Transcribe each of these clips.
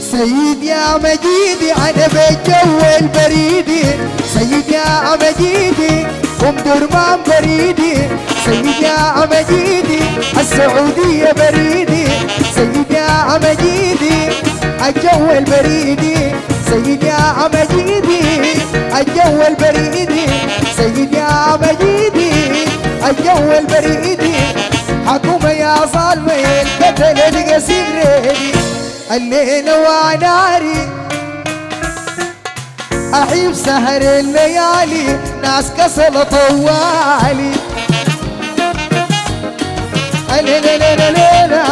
سيد يا مجيدي أنا بالجو البريدي، سيد يا مجيدي أم درمان بريدي، سيد يا مجيدي السعودية بريدي، سيد يا مجيدي الجو البريدي، سيد يا مجيدي الجو البريدي، سيد يا مجيدي الجو البريدي. حكومة يا ظالمة القتل القسيم ريدي، الليل وناري أحيب سهر الليالي ناس كسل طوالي. ليلة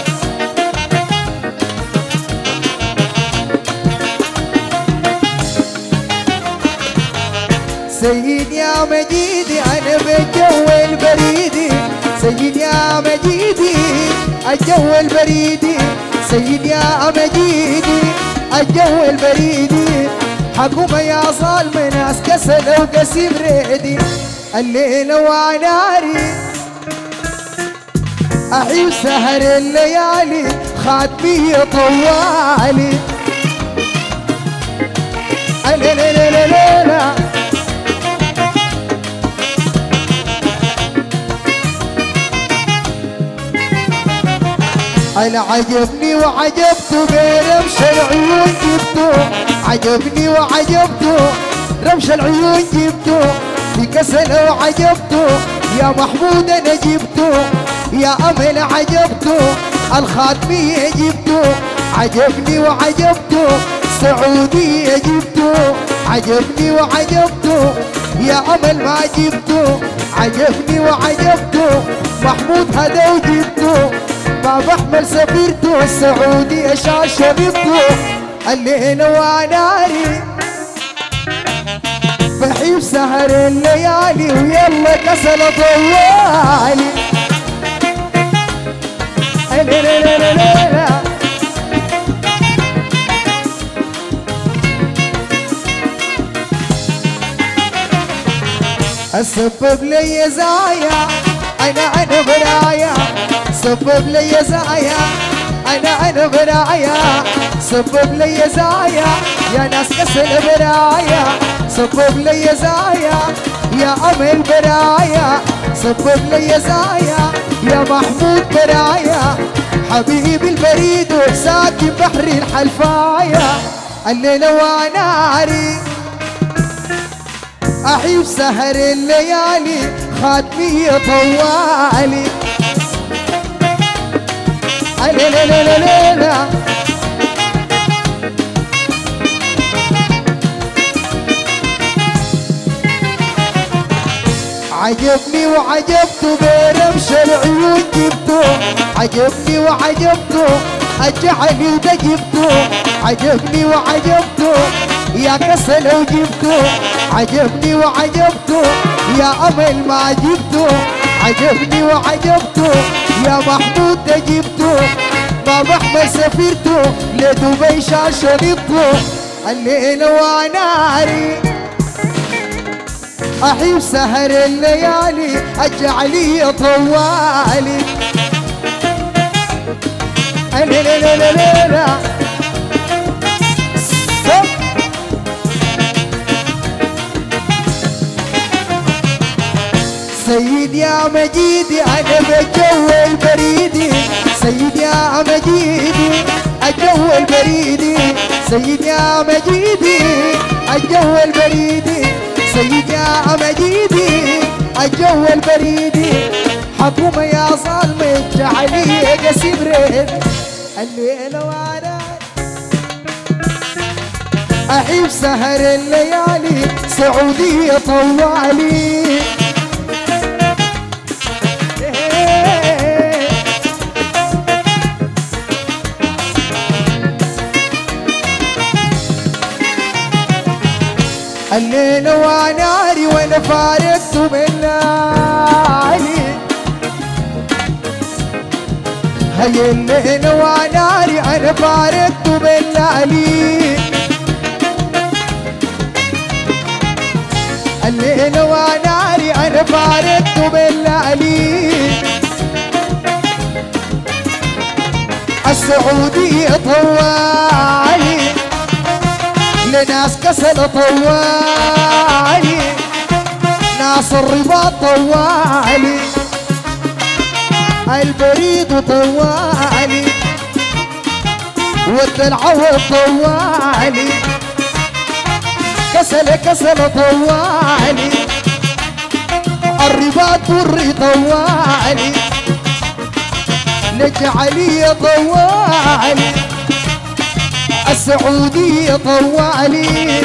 سيد يا مجيدي أنا بالجو البريدي، سيد يا مجيدي الجو البريدي، سيد يا مجيدي الجو البريدي. حكومة يا ظالمة ناس كسل وقسيم ريدي، الليل وناري أعيش سهر الليالي خاتمي طوالي. لا أنا عجبني وعجبته برمش العيون جبته، عجبني وعجبته رمش العيون جبته، في كسل وعجبته يا محمود أنا جبته، يا أمل عجبته الخاتمية جبته، عجبني وعجبته سعودية جبته، عجبني وعجبته يا أمل ما جبته، عجبني وعجبته محمود هذا وجبته، بابا أحمد سفيرته السعودية شاشة بيبته. الليل وناري بحيب سهر الليالي ويلا كسل طوالي. لا السبب لي زايا أنا برايا، سبب لي زايا أنا برايا، سبب لي زايا يا ناس كسل برايا، سبب لي زايا يا أمل برايا، سبب لي زايا يا محمود برايا، حبيبي البريد وساكن بحر الحلفايا. الليل وناري أحيب سهر الليالي خاتمي طوالي. لا عجبني وعجبته برمش العيون جبته، عجبني وعجبته الجعل ده جبته، عجبني وعجبته يا كسل وجبته، عجبني وعجبته يا أمل ما جبته، عجبني وعجبته يا محمود ده جبته، بابا أحمد سفيرته لدبي شاشة نبته. الليل وناري أحيب سهر الليالي اجعلي طوالي. لا سيد يا مجيدي أنا بالجو البريدي، سيد يا مجيدي الجو البريدي، سيد يا مجيدي الجو البريدي، سيد يا مجيدي الجو البريدي. حكومة يا ظالمة جعلي قسيم ريد، الليل وانا أحيب سهر الليالي سعودية طوالي. الليل وناري وانا فارقت من ناري، هي الليل وناري انا فارقت من ناري، الليل وناري انا فارقت من ناري. السعودية طوالي لناس كسل طوالي ناس الرباط طوالي البريد طوالي والدلعوض طوالي كسل طوالي الرباط بري طوالي نجعلية طوالي السعودية طوالي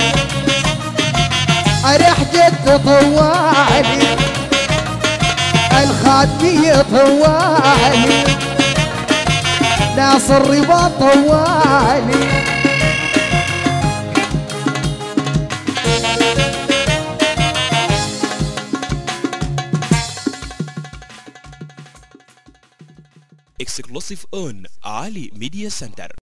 أريح جدة طوالي الخادمية طوالي ناس الرباط طوالي Exclusive on Ali Media Center.